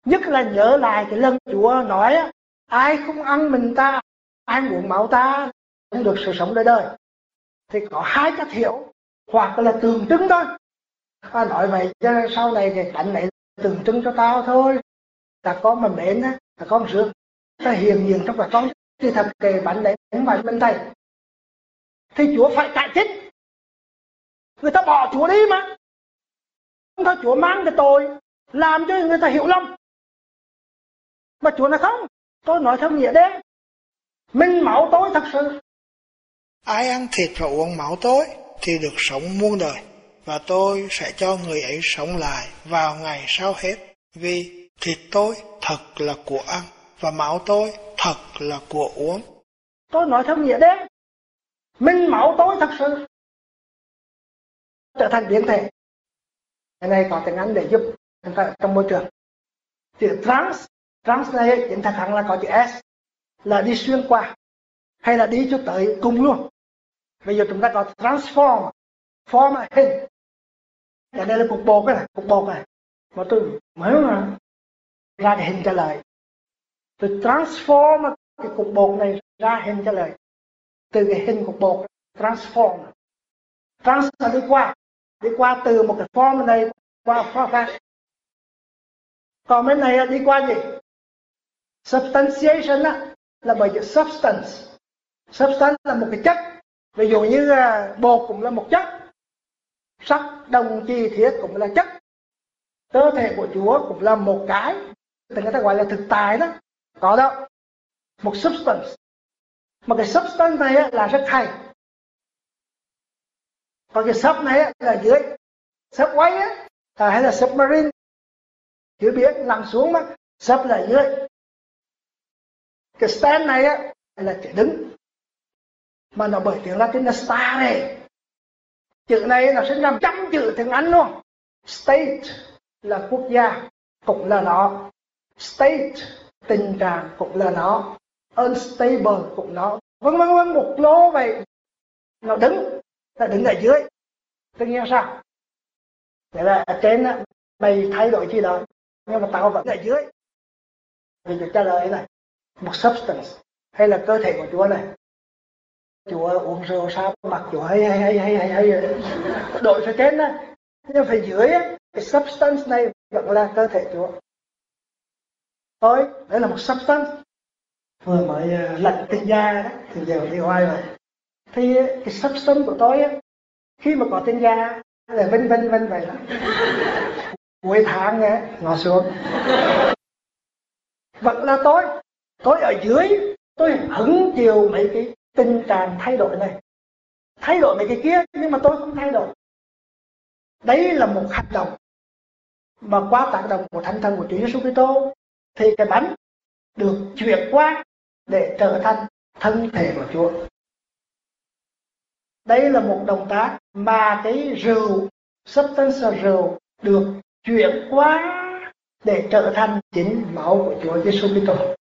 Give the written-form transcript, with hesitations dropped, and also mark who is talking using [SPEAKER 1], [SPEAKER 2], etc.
[SPEAKER 1] Nhất là nhớ lại cái lần Chúa nói á, ai không ăn mình ta, ai uống máu ta không được sự sống đời đời. Thì có hai cách hiểu, hoặc là tượng trưng thôi. Nói vậy cho sau này cái bánh này tượng trưng cho tao thôi. Ta con mà mến á, ta con rước, ta hiền diện trong cả con. Thì thật cái bánh đấy không phải bên thầy. Thì Chúa phải cải chính. Người ta bỏ Chúa đi mà. Không thôi Chúa mang cái tội làm cho người ta hiểu lầm. Mà Chúa nói không, tôi nói theo nghĩa đen. Mình máu tôi thật sự.
[SPEAKER 2] Ai ăn thịt và uống máu tôi thì được sống muôn đời, và tôi sẽ cho người ấy sống lại vào ngày sau hết. Vì thịt tôi thật là của ăn, và máu tôi thật là của uống.
[SPEAKER 1] Tôi nói theo nghĩa đen. Mình máu tôi thật sự trở thành biến thể. Cái này có tiếng Anh để giúp trong môi trường. Chữ trans này chính thật hẳn là có chữ S, là đi xuyên qua hay là đi cho tới cùng luôn. Bây giờ chúng ta có transform, form là hình. Cái đây là cục bột này, mà tôi mới ra cái hình trả lời. Tôi transform cái cục bột này ra hình trả lời. Từ cái hình cục bột transform. Trans là đi qua từ một cái form này qua form khác. Còn bên này đi qua gì? Substantiation là bởi chữ substance. Substance là một cái chất. Ví dụ như bột cũng là một chất, sắt, đồng, chì, thiết cũng là chất. Cơ thể của Chúa cũng là một cái, người ta gọi là thực tại đó. Có đâu, một substance. Mà cái substance này là rất hay. Còn cái sub này là dưới. Subway hay là submarine, dưới biển lặn xuống mà. Sub là dưới. Cái stand này là chữ đứng. Mà nó bởi tiếng Latin là star này. Chữ này nó sinh ra trăm chữ tiếng Anh luôn. State là quốc gia, cũng là nó. State, tình trạng cũng là nó. Unstable cũng nó. Vân một lô vậy. Nó đứng ở dưới. Tất nhiên sao? Thế là ở trên mày thay đổi gì đó, nhưng mà tao vẫn ở dưới. Vì tôi trả lời này, một substance hay là cơ thể của Chúa này. Chúa uống rượu sao mặt Chúa hay đổi phía trên đó, nhưng phải dưới cái substance này vẫn là cơ thể Chúa. Thôi, đấy là một substance. Vừa mới lạnh tinh da đó, thì giờ đi hoài rồi. Thì cái substance của tôi khi mà có tinh da là vinh vậy đó. Cuối tháng ngồi xuống. Vẫn là tôi ở dưới, tôi hứng chịu mấy cái tình trạng thay đổi này. Thay đổi mấy cái kia, nhưng mà tôi không thay đổi. Đấy là một hành động mà qua tác động của Thánh Thần của Chúa Giêsu Kitô thì cái bánh được chuyển qua để trở thành thân thể của Chúa. Đây là một động tác mà cái rượu, substance rượu được chuyển qua để trở thành chính máu của Chúa Giêsu Kitô.